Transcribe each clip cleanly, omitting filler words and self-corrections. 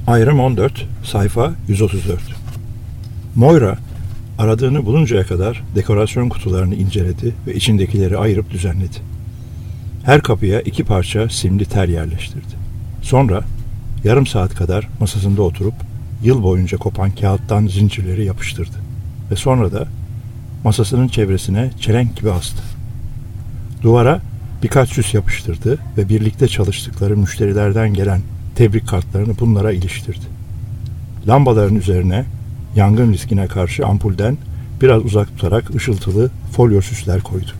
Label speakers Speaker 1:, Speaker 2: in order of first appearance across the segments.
Speaker 1: Ayrım 14, sayfa 134. Moira, aradığını buluncaya kadar dekorasyon kutularını inceledi ve içindekileri ayırıp düzenledi. Her kapıya 2 parça simli tel yerleştirdi. Sonra yarım saat kadar masasında oturup yıl boyunca kopan kağıttan zincirleri yapıştırdı. Ve sonra da masasının çevresine çelenk gibi astı. Duvara birkaç süs yapıştırdı ve birlikte çalıştıkları müşterilerden gelen tebrik kartlarını bunlara iliştirdi. Lambaların üzerine yangın riskine karşı ampulden biraz uzak tutarak ışıltılı folyo süsler koydu.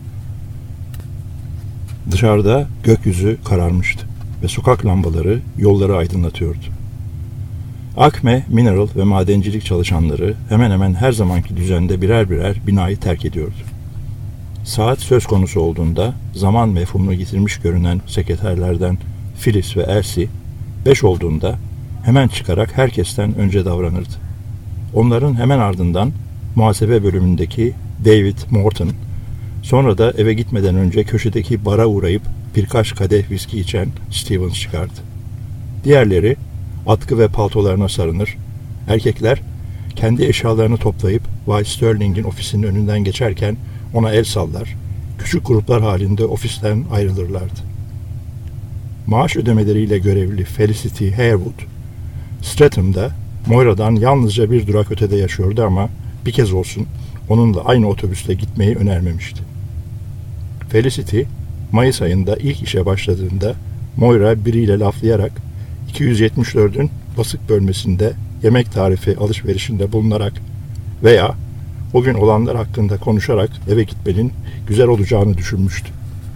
Speaker 1: Dışarıda gökyüzü kararmıştı ve sokak lambaları yolları aydınlatıyordu. Acme Mineral ve madencilik çalışanları hemen hemen her zamanki düzende birer birer binayı terk ediyordu. Saat söz konusu olduğunda zaman mefhumunu yitirmiş görünen sekreterlerden Phyllis ve Elsie 5 olduğunda hemen çıkarak herkesten önce davranırdı. Onların hemen ardından muhasebe bölümündeki David Morton, sonra da eve gitmeden önce köşedeki bara uğrayıp birkaç kadeh viski içen Stevens çıkardı. Diğerleri atkı ve paltolarına sarınır, erkekler kendi eşyalarını toplayıp Bay Sterling'in ofisinin önünden geçerken ona el sallar, küçük gruplar halinde ofisten ayrılırlardı. Maaş ödemeleriyle görevli Felicity Harewood, Stratham'da Moira'dan yalnızca bir durak ötede yaşıyordu ama bir kez olsun onunla aynı otobüste gitmeyi önermemişti. Felicity, Mayıs ayında ilk işe başladığında Moira biriyle laflayarak 274'ün basık bölmesinde yemek tarifi alışverişinde bulunarak veya o gün olanlar hakkında konuşarak eve gitmenin güzel olacağını düşünmüştü.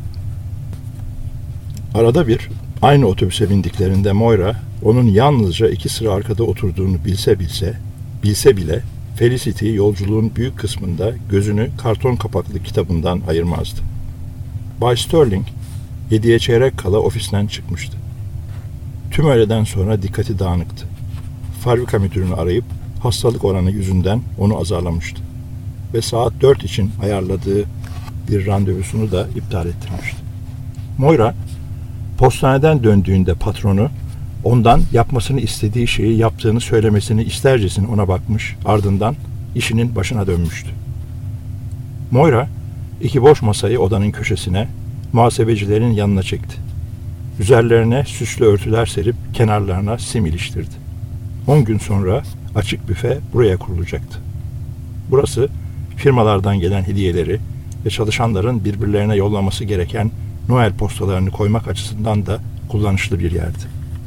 Speaker 1: Arada bir aynı otobüse bindiklerinde Moira onun yalnızca 2 sıra arkada oturduğunu bilse bile Felicity yolculuğun büyük kısmında gözünü karton kapaklı kitabından ayırmazdı. Bay Sterling 7'ye çeyrek kala ofisten çıkmıştı. Tüm öğleden sonra dikkati dağınıktı. Fabrika müdürünü arayıp hastalık oranı yüzünden onu azarlamıştı. Ve saat 4 için ayarladığı bir randevusunu da iptal ettirmişti. Moira, postaneden döndüğünde patronu ondan yapmasını istediği şeyi yaptığını söylemesini istercesine ona bakmış, ardından işinin başına dönmüştü. Moira, 2 boş masayı odanın köşesine, muhasebecilerin yanına çekti. Üzerlerine süslü örtüler serip kenarlarına sim iliştirdi. 10 gün sonra açık büfe buraya kurulacaktı. Burası firmalardan gelen hediyeleri ve çalışanların birbirlerine yollaması gereken Noel postalarını koymak açısından da kullanışlı bir yerdi.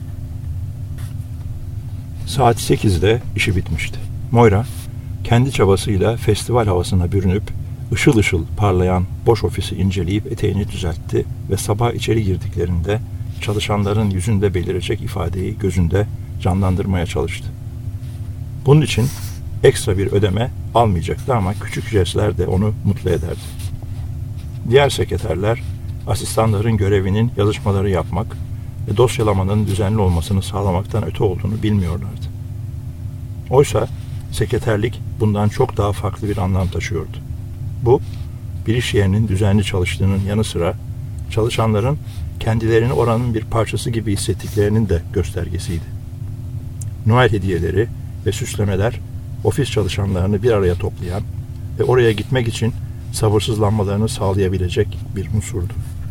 Speaker 1: Saat 8'de işi bitmişti. Moira, kendi çabasıyla festival havasına bürünüp, ışıl ışıl parlayan boş ofisi inceleyip eteğini düzeltti ve sabah içeri girdiklerinde çalışanların yüzünde belirecek ifadeyi gözünde canlandırmaya çalıştı. Bunun için ekstra bir ödeme almayacaktı ama küçük jestler de onu mutlu ederdi. Diğer sekreterler, asistanların görevinin yazışmaları yapmak ve dosyalamanın düzenli olmasını sağlamaktan öte olduğunu bilmiyorlardı. Oysa sekreterlik bundan çok daha farklı bir anlam taşıyordu. Bu, bir iş yerinin düzenli çalıştığının yanı sıra çalışanların kendilerini oranın bir parçası gibi hissettiklerinin de göstergesiydi. Noel hediyeleri ve süslemeler ofis çalışanlarını bir araya toplayan ve oraya gitmek için sabırsızlanmalarını sağlayabilecek bir unsurdu.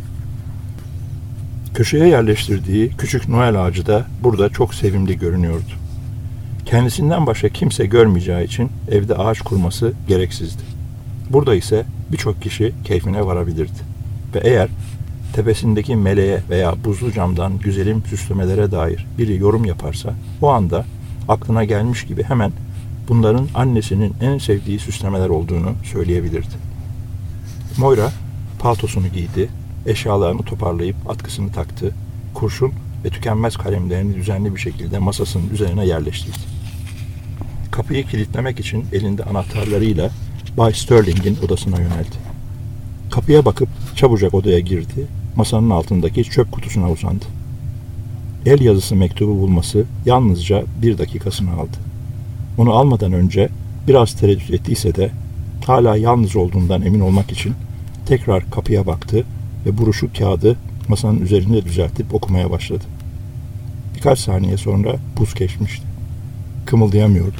Speaker 1: Köşeye yerleştirdiği küçük Noel ağacı da burada çok sevimli görünüyordu. Kendisinden başka kimse görmeyeceği için evde ağaç kurması gereksizdi. Burada ise birçok kişi keyfine varabilirdi. Ve eğer tepesindeki meleğe veya buzlu camdan güzelim süslemelere dair biri yorum yaparsa, o anda aklına gelmiş gibi hemen bunların annesinin en sevdiği süslemeler olduğunu söyleyebilirdi. Moira paltosunu giydi, eşyalarını toparlayıp atkısını taktı, kurşun ve tükenmez kalemlerini düzenli bir şekilde masasının üzerine yerleştirdi. Kapıyı kilitlemek için elinde anahtarlarıyla Bay Sterling'in odasına yöneldi. Kapıya bakıp çabucak odaya girdi, masanın altındaki çöp kutusuna uzandı. El yazısı mektubu bulması yalnızca 1 dakikasını aldı. Onu almadan önce biraz tereddüt ettiyse de hala yalnız olduğundan emin olmak için tekrar kapıya baktı ve buruşuk kağıdı masanın üzerinde düzeltip okumaya başladı. Birkaç saniye sonra buz geçmişti. Kımıldayamıyordu.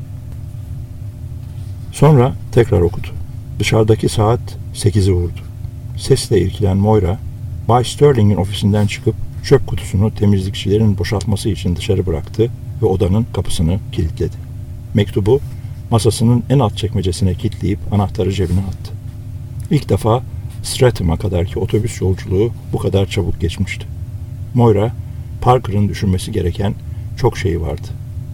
Speaker 1: Sonra tekrar okudu. Dışarıdaki saat 8'i vurdu. Sesle irkilen Moira, Bay Sterling'in ofisinden çıkıp çöp kutusunu temizlikçilerin boşaltması için dışarı bıraktı ve odanın kapısını kilitledi. Mektubu masasının en alt çekmecesine kilitleyip anahtarı cebine attı. İlk defa Stratham'a kadarki otobüs yolculuğu bu kadar çabuk geçmişti. Moira, Parker'ın düşünmesi gereken çok şey vardı.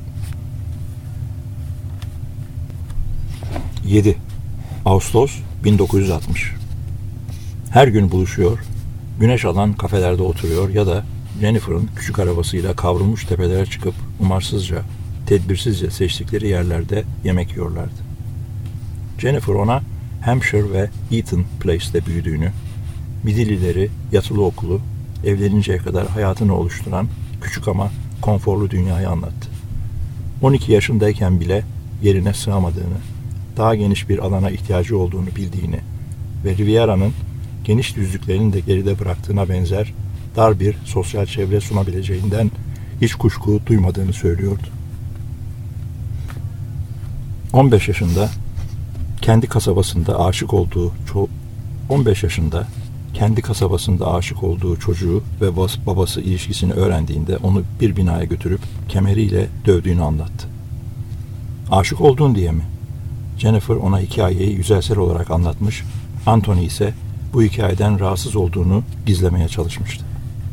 Speaker 1: 7. Ağustos 1960. Her gün buluşuyor, güneş alan kafelerde oturuyor ya da Jennifer'ın küçük arabasıyla kavrulmuş tepelere çıkıp umarsızca, tedbirsizce seçtikleri yerlerde yemek yiyorlardı. Jennifer ona Hampshire ve Eton Place'te büyüdüğünü, Midillileri, yatılı okulu, evleninceye kadar hayatını oluşturan küçük ama konforlu dünyayı anlattı. 12 yaşındayken bile yerine sığamadığını, daha geniş bir alana ihtiyacı olduğunu bildiğini ve Riviera'nın geniş düzlüklerini de geride bıraktığına benzer dar bir sosyal çevre sunabileceğinden hiç kuşku duymadığını söylüyordu. 15 yaşında kendi kasabasında aşık olduğu çocuğu ve babası ilişkisini öğrendiğinde onu bir binaya götürüp kemeriyle dövdüğünü anlattı. Aşık olduğun diye mi? Jennifer ona hikayeyi yüzeysel olarak anlatmış, Anthony ise bu hikayeden rahatsız olduğunu gizlemeye çalışmıştı.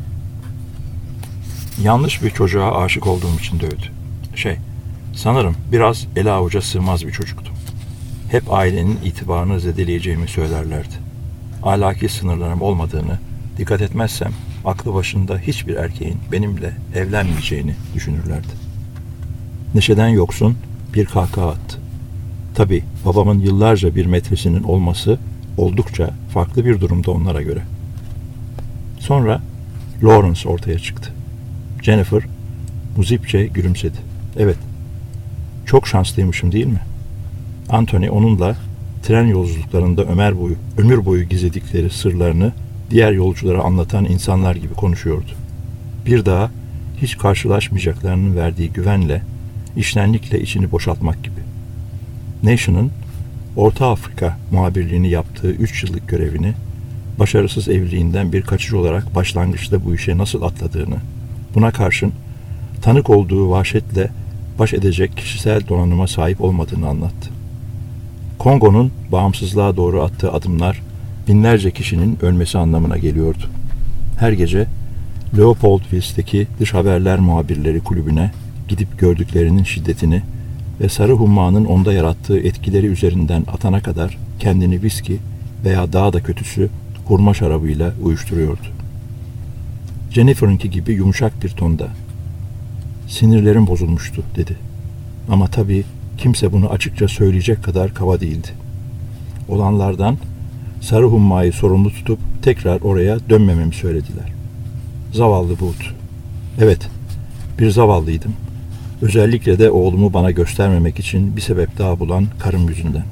Speaker 1: Yanlış bir çocuğa aşık olduğum için dövdü. Sanırım biraz ele avuca sığmaz bir çocuktum. Hep ailenin itibarını zedeleyeceğimi söylerlerdi. Ahlaki sınırlarım olmadığını, dikkat etmezsem aklı başında hiçbir erkeğin benimle evlenmeyeceğini düşünürlerdi. Neşeden yoksun bir kahkaha attı. Tabii babamın yıllarca bir metresinin olması oldukça farklı bir durumda onlara göre. Sonra Lawrence ortaya çıktı. Jennifer muzipçe gülümsedi. Evet, çok şanslıymışım değil mi? Anthony onunla tren yolculuklarında ömür boyu gizledikleri sırlarını diğer yolculara anlatan insanlar gibi konuşuyordu. Bir daha hiç karşılaşmayacaklarının verdiği güvenle, içtenlikle içini boşaltmak gibi. Nation'ın Orta Afrika muhabirliğini yaptığı 3 yıllık görevini, başarısız evliliğinden bir kaçış olarak başlangıçta bu işe nasıl atladığını, buna karşın tanık olduğu vahşetle baş edecek kişisel donanıma sahip olmadığını anlattı. Kongo'nun bağımsızlığa doğru attığı adımlar binlerce kişinin ölmesi anlamına geliyordu. Her gece Leopoldville'deki dış haberler muhabirleri kulübüne gidip gördüklerinin şiddetini ve sarı hummanın onda yarattığı etkileri üzerinden atana kadar kendini viski veya daha da kötüsü hurma şarabıyla uyuşturuyordu. Jennifer'ınki gibi yumuşak bir tonda "Sinirlerim bozulmuştu" dedi. Ama tabii kimse bunu açıkça söyleyecek kadar kaba değildi. Olanlardan sarı hummayı sorumlu tutup tekrar oraya dönmememi söylediler. Zavallı Booth. Evet, bir zavallıydım. Özellikle de oğlumu bana göstermemek için bir sebep daha bulan karım yüzünden.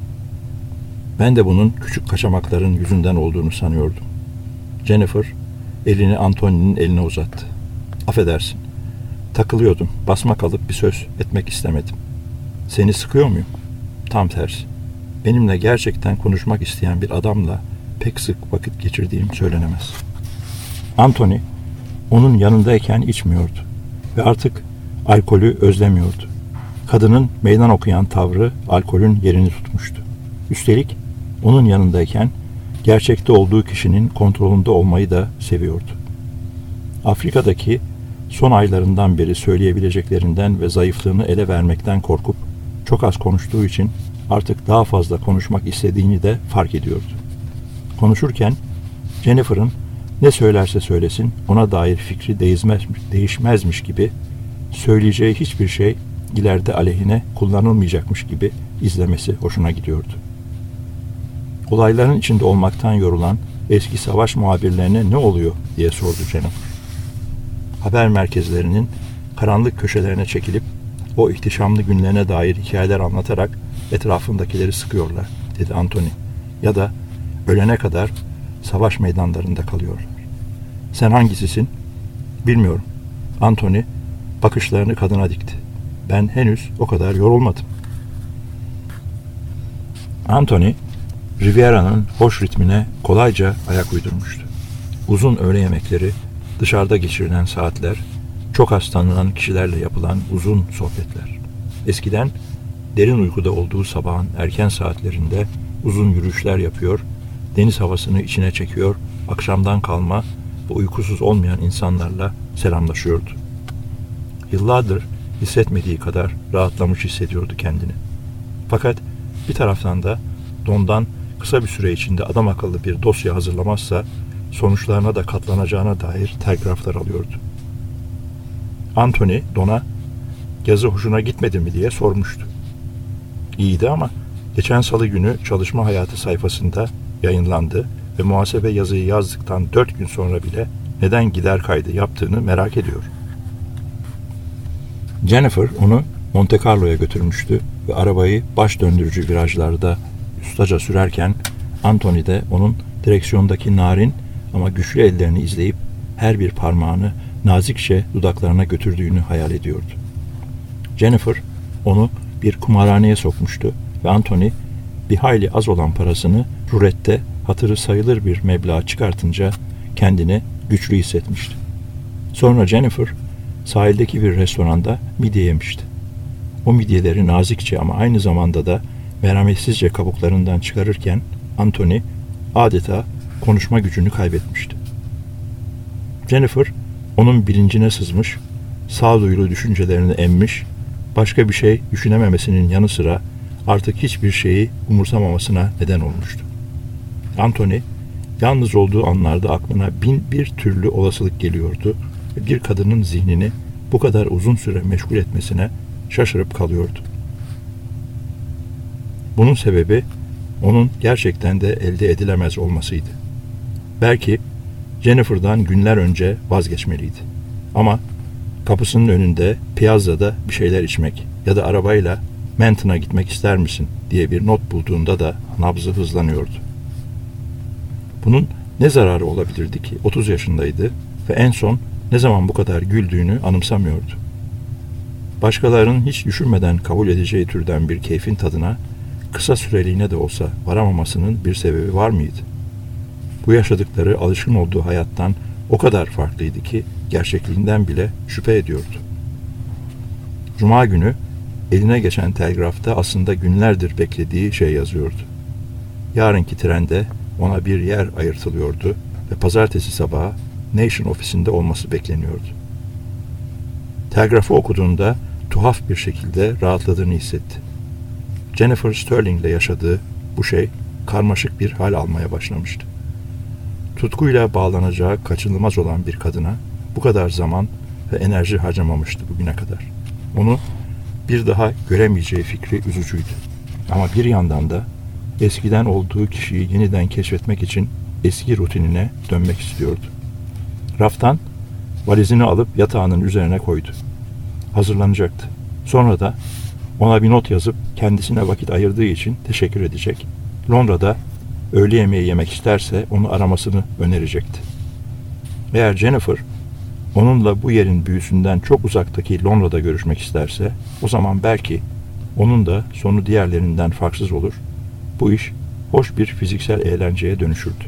Speaker 1: Ben de bunun küçük kaçamakların yüzünden olduğunu sanıyordum. Jennifer elini Anthony'nin eline uzattı. Affedersin. Takılıyordum. Basma kalıp bir söz etmek istemedim. Seni sıkıyor muyum? Tam tersi. Benimle gerçekten konuşmak isteyen bir adamla pek sık vakit geçirdiğim söylenemez. Anthony onun yanındayken içmiyordu ve artık alkolü özlemiyordu. Kadının meydan okuyan tavrı alkolün yerini tutmuştu. Üstelik onun yanındayken gerçekte olduğu kişinin kontrolünde olmayı da seviyordu. Afrika'daki son aylarından beri söyleyebileceklerinden ve zayıflığını ele vermekten korkup çok az konuştuğu için artık daha fazla konuşmak istediğini de fark ediyordu. Konuşurken Jennifer'ın ne söylerse söylesin ona dair fikri değişmezmiş gibi, söyleyeceği hiçbir şey ileride aleyhine kullanılmayacakmış gibi izlemesi hoşuna gidiyordu. Olayların içinde olmaktan yorulan eski savaş muhabirlerine ne oluyor diye sordu Jennifer. Haber merkezlerinin karanlık köşelerine çekilip o ihtişamlı günlerine dair hikayeler anlatarak etrafındakileri sıkıyorlar, dedi Anthony. Ya da ölene kadar savaş meydanlarında kalıyorlar. Sen hangisisin? Bilmiyorum. Anthony bakışlarını kadına dikti. Ben henüz o kadar yorulmadım. Anthony, Riviera'nın hoş ritmine kolayca ayak uydurmuştu. Uzun öğle yemekleri, dışarıda geçirilen saatler, çok az tanınan kişilerle yapılan uzun sohbetler. Eskiden derin uykuda olduğu sabahın erken saatlerinde uzun yürüyüşler yapıyor, deniz havasını içine çekiyor, akşamdan kalma ve uykusuz olmayan insanlarla selamlaşıyordu. Yıllardır hissetmediği kadar rahatlamış hissediyordu kendini. Fakat bir taraftan da Don'dan kısa bir süre içinde adam akıllı bir dosya hazırlamazsa sonuçlarına da katlanacağına dair telgraflar alıyordu. Anthony Don'a yazı hoşuna gitmedi mi diye sormuştu. İyiydi ama geçen salı günü çalışma hayatı sayfasında yayınlandı ve muhasebe yazıyı yazdıktan 4 gün sonra bile neden gider kaydı yaptığını merak ediyor. Jennifer onu Monte Carlo'ya götürmüştü ve arabayı baş döndürücü virajlarda ustaca sürerken Anthony de onun direksiyondaki narin ama güçlü ellerini izleyip her bir parmağını nazikçe dudaklarına götürdüğünü hayal ediyordu. Jennifer onu bir kumarhaneye sokmuştu ve Anthony bir hayli az olan parasını rulette hatırı sayılır bir meblağ çıkartınca kendini güçlü hissetmişti. Sonra Jennifer sahildeki bir restoranda midye yemişti. O midyeleri nazikçe ama aynı zamanda da merhametsizce kabuklarından çıkarırken Anthony adeta konuşma gücünü kaybetmişti. Jennifer onun bilincine sızmış, sağduyulu düşüncelerini emmiş, başka bir şey düşünememesinin yanı sıra artık hiçbir şeyi umursamamasına neden olmuştu. Anthony yalnız olduğu anlarda aklına 1001 türlü olasılık geliyordu ve bir kadının zihnini bu kadar uzun süre meşgul etmesine şaşırıp kalıyordu. Bunun sebebi onun gerçekten de elde edilemez olmasıydı. Belki Jennifer'dan günler önce vazgeçmeliydi. Ama kapısının önünde Piazza'da bir şeyler içmek ya da arabayla Manton'a gitmek ister misin diye bir not bulduğunda da nabzı hızlanıyordu. Bunun ne zararı olabilirdi ki? 30 yaşındaydı ve en son ne zaman bu kadar güldüğünü anımsamıyordu. Başkalarının hiç düşünmeden kabul edeceği türden bir keyfin tadına kısa süreliğine de olsa varamamasının bir sebebi var mıydı? Bu yaşadıkları alışkın olduğu hayattan o kadar farklıydı ki gerçekliğinden bile şüphe ediyordu. Cuma günü eline geçen telgrafta aslında günlerdir beklediği şey yazıyordu. Yarınki trende ona bir yer ayırtılıyordu ve pazartesi sabahı Nation ofisinde olması bekleniyordu. Telgrafı okuduğunda tuhaf bir şekilde rahatladığını hissetti. Jennifer Sterling ile yaşadığı bu şey karmaşık bir hal almaya başlamıştı. Tutkuyla bağlanacağı kaçınılmaz olan bir kadına bu kadar zaman ve enerji harcamamıştı bugüne kadar. Onu bir daha göremeyeceği fikri üzücüydü. Ama bir yandan da eskiden olduğu kişiyi yeniden keşfetmek için eski rutinine dönmek istiyordu. Raftan valizini alıp yatağının üzerine koydu. Hazırlanacaktı. Sonra da ona bir not yazıp kendisine vakit ayırdığı için teşekkür edecek. Londra'da öğle yemeği yemek isterse onu aramasını önerecekti. Eğer Jennifer onunla bu yerin büyüsünden çok uzaktaki Londra'da görüşmek isterse o zaman belki onun da sonu diğerlerinden farksız olur. Bu iş hoş bir fiziksel eğlenceye dönüşürdü.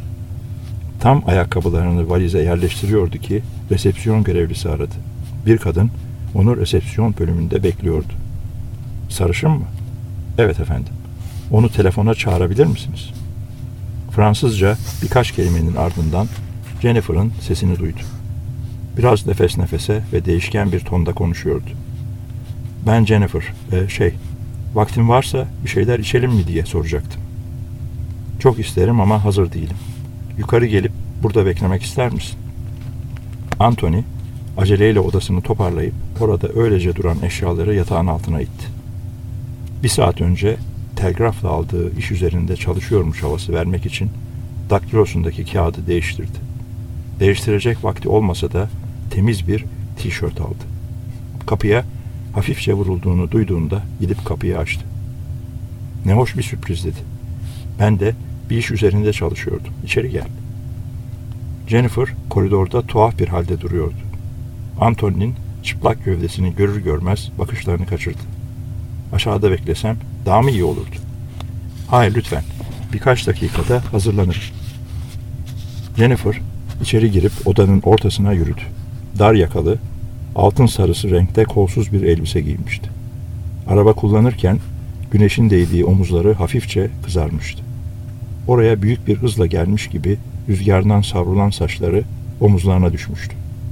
Speaker 1: Tam ayakkabılarını valize yerleştiriyordu ki resepsiyon görevlisi aradı. Bir kadın onu resepsiyon bölümünde bekliyordu. Sarışın mı? Evet efendim. Onu telefona çağırabilir misiniz? Fransızca birkaç kelimenin ardından Jennifer'ın sesini duydu. Biraz nefes nefese ve değişken bir tonda konuşuyordu. Ben Jennifer, vaktin varsa bir şeyler içelim mi diye soracaktım. Çok isterim ama hazır değilim. Yukarı gelip burada beklemek ister misin? Anthony aceleyle odasını toparlayıp orada öylece duran eşyaları yatağın altına itti. 1 saat önce telgrafla aldığı iş üzerinde çalışıyormuş havası vermek için daktilosundaki kağıdı değiştirdi. Değiştirecek vakti olmasa da temiz bir tişört aldı. Kapıya hafifçe vurulduğunu duyduğunda gidip kapıyı açtı. Ne hoş bir sürpriz dedi. Ben de bir iş üzerinde çalışıyordum. İçeri gel. Jennifer koridorda tuhaf bir halde duruyordu. Anthony'nin çıplak gövdesini görür görmez bakışlarını kaçırdı. Aşağıda beklesem daha mı iyi olurdu? Hayır lütfen. Birkaç dakikada hazırlanırım. Jennifer içeri girip odanın ortasına yürüdü. Dar yakalı, altın sarısı renkte kolsuz bir elbise giymişti. Araba kullanırken güneşin değdiği omuzları hafifçe kızarmıştı. Oraya büyük bir hızla gelmiş gibi rüzgardan savrulan saçları omuzlarına düşmüştü.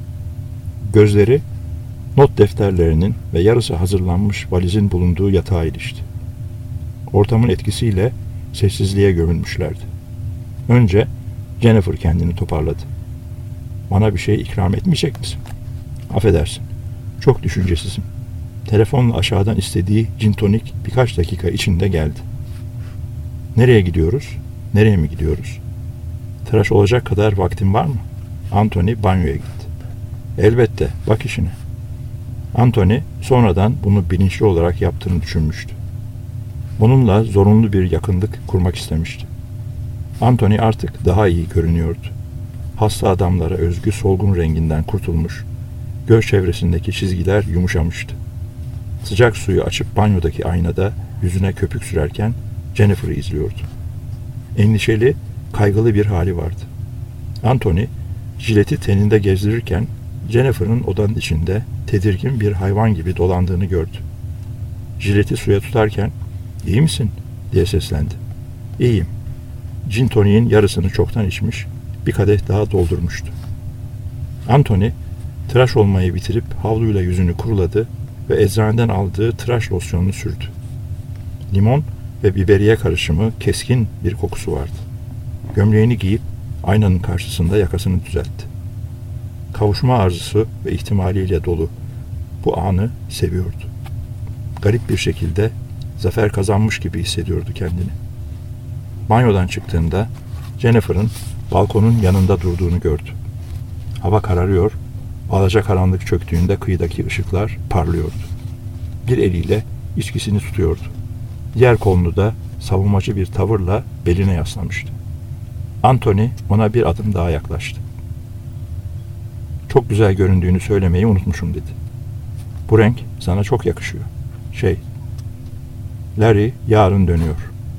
Speaker 1: Gözleri not defterlerinin ve yarısı hazırlanmış valizin bulunduğu yatağa ilişti. Ortamın etkisiyle sessizliğe gömülmüşlerdi. Önce Jennifer kendini toparladı. Bana bir şey ikram etmeyecek misin? Affedersin. Çok düşüncesizim. Telefonla aşağıdan istediği gin tonik birkaç dakika içinde geldi. Nereye gidiyoruz? Nereye mi gidiyoruz? Tıraş olacak kadar vaktin var mı? Anthony banyoya gitti. Elbette, bak işine. Anthony sonradan bunu bilinçli olarak yaptığını düşünmüştü. Onunla zorunlu bir yakınlık kurmak istemişti. Anthony artık daha iyi görünüyordu. Hasta adamlara özgü solgun renginden kurtulmuş, göz çevresindeki çizgiler yumuşamıştı. Sıcak suyu açıp banyodaki aynada yüzüne köpük sürerken Jennifer'ı izliyordu. Endişeli, kaygılı bir hali vardı. Anthony, jileti teninde gezdirirken Jennifer'ın odanın içinde tedirgin bir hayvan gibi dolandığını gördü. Jileti suya tutarken "İyi misin?" diye seslendi. "İyiyim." Gin tonik'in yarısını çoktan içmiş, bir kadeh daha doldurmuştu. Anthony, tıraş olmayı bitirip havluyla yüzünü kuruladı ve eczaneden aldığı tıraş losyonunu sürdü. Limon ve biberiye karışımı keskin bir kokusu vardı. Gömleğini giyip aynanın karşısında yakasını düzeltti. Kavuşma arzusu ve ihtimaliyle dolu bu anı seviyordu. Garip bir şekilde zafer kazanmış gibi hissediyordu kendini. Banyodan çıktığında Jennifer'ın balkonun yanında durduğunu gördü. Hava kararıyor, alacakaranlık çöktüğünde kıyıdaki ışıklar parlıyordu. Bir eliyle içkisini tutuyordu. Diğer kolunu da savunmacı bir tavırla beline yaslamıştı. Anthony ona bir adım daha yaklaştı. "Çok güzel göründüğünü söylemeyi unutmuşum," dedi. "Bu renk sana çok yakışıyor. Larry yarın dönüyor."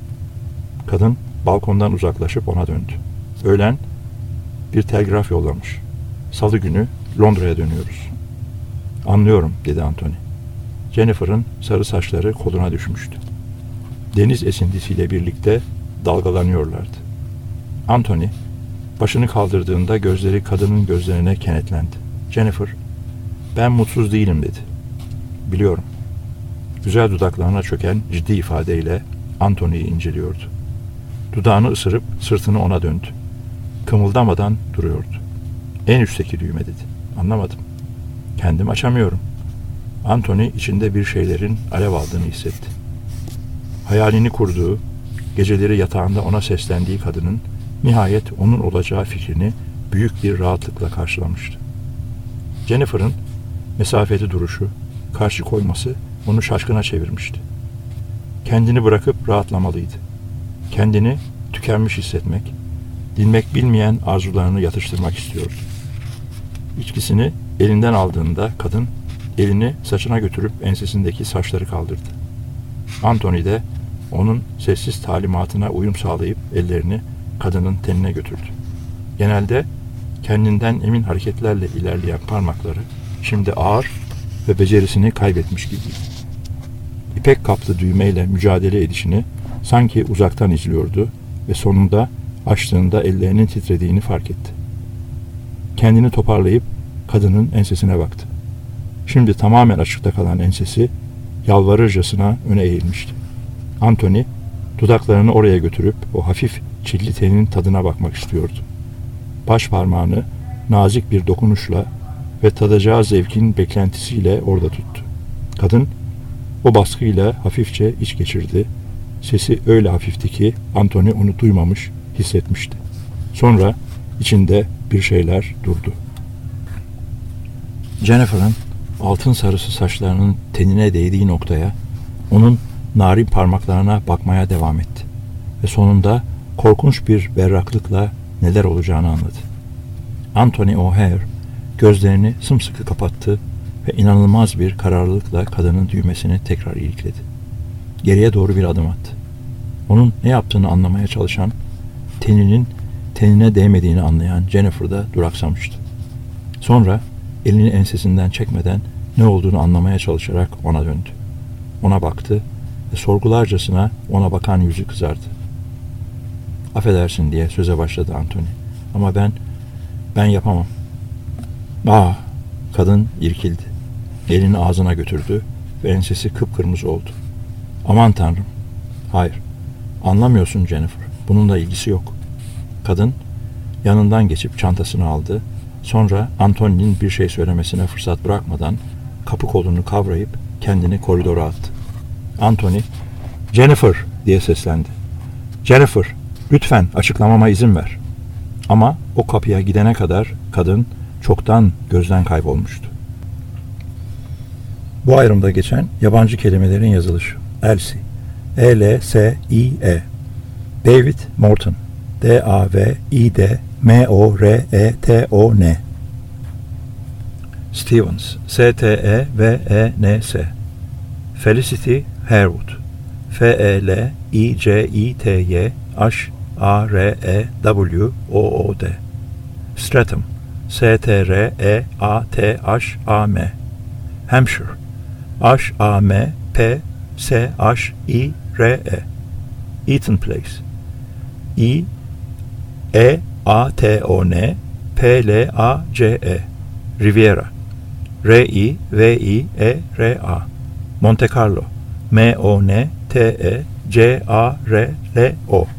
Speaker 1: Kadın balkondan uzaklaşıp ona döndü. "Öğlen bir telgraf yollamış. Salı günü Londra'ya dönüyoruz." "Anlıyorum," dedi Anthony. Jennifer'ın sarı saçları koluna düşmüştü. Deniz esintisiyle birlikte dalgalanıyorlardı. Anthony başını kaldırdığında gözleri kadının gözlerine kenetlendi. Jennifer, "Ben mutsuz değilim," dedi. "Biliyorum." Güzel dudaklarına çöken ciddi ifadeyle Anthony'yi inceliyordu. Dudağını ısırıp sırtını ona döndü. Kımıldamadan duruyordu. "En üstteki düğme," dedi. "Anlamadım." "Kendim açamıyorum." Anthony içinde bir şeylerin alev aldığını hissetti. Hayalini kurduğu, geceleri yatağında ona seslendiği kadının nihayet onun olacağı fikrini büyük bir rahatlıkla karşılamıştı. Jennifer'ın mesafeli duruşu, karşı koyması onu şaşkına çevirmişti. Kendini bırakıp rahatlamalıydı. Kendini tükenmiş hissetmek, dinmek bilmeyen arzularını yatıştırmak istiyordu. İçkisini elinden aldığında kadın elini saçına götürüp ensesindeki saçları kaldırdı. Anthony de onun sessiz talimatına uyum sağlayıp ellerini kadının tenine götürdü. Genelde kendinden emin hareketlerle ilerleyen parmakları şimdi ağır ve becerisini kaybetmiş gibiydi. İpek kaplı düğmeyle mücadele edişini sanki uzaktan izliyordu ve sonunda açtığında ellerinin titrediğini fark etti. Kendini toparlayıp kadının ensesine baktı. Şimdi tamamen açıkta kalan ensesi yalvarırcasına öne eğilmişti. Anthony dudaklarını oraya götürüp o hafif çilli teninin tadına bakmak istiyordu. Baş parmağını nazik bir dokunuşla ve tadacağı zevkin beklentisiyle orada tuttu. Kadın o baskıyla hafifçe iç geçirdi. Sesi öyle hafifti ki Anthony onu duymamış, hissetmişti. Sonra içinde bir şeyler durdu. Jennifer'ın altın sarısı saçlarının tenine değdiği noktaya onun narin parmaklarına bakmaya devam etti. Ve sonunda korkunç bir berraklıkla neler olacağını anladı. Anthony O'Hare Gözlerini sımsıkı kapattı ve inanılmaz bir kararlılıkla kadının düğmesini tekrar ilikledi. Geriye doğru bir adım attı. Onun ne yaptığını anlamaya çalışan, teninin tenine değmediğini anlayan Jennifer da duraksamıştı. Sonra elini ensesinden çekmeden ne olduğunu anlamaya çalışarak ona döndü. Ona baktı ve sorgularcasına ona bakan yüzü kızardı. "Affedersin," diye söze başladı Anthony. "Ama ben yapamam." Kadın irkildi. Elini ağzına götürdü ve ensesi kıpkırmızı oldu. "Aman Tanrım." "Hayır, anlamıyorsun Jennifer. Bununla ilgisi yok." Kadın yanından geçip çantasını aldı. Sonra Anthony'nin bir şey söylemesine fırsat bırakmadan kapı kolunu kavrayıp kendini koridora attı. Anthony, "Jennifer," diye seslendi. "Jennifer, lütfen açıklamama izin ver." Ama o kapıya gidene kadar kadın çoktan gözden kaybolmuştu. Bu ayrımda geçen yabancı kelimelerin yazılışı: Elsie, E-L-S-I-E, David Morton, D-A-V-I-D-M-O-R-E-T-O-N, Stevens, S-T-E-V-E-N-S, Felicity Harewood, F-E-L-I-C-I-T-Y-H-A-R-E-W-O-O-D, Stratham, S-T-R-E-A-T-H-A-M, Hampshire, H-A-M-P-S-H-I-R-E, Eaton Place, E-A-T-O-N P-L-A-C-E, Riviera, R-I-V-I-E-R-A, Monte Carlo, M-O-N-T-E-C-A-R-L-O,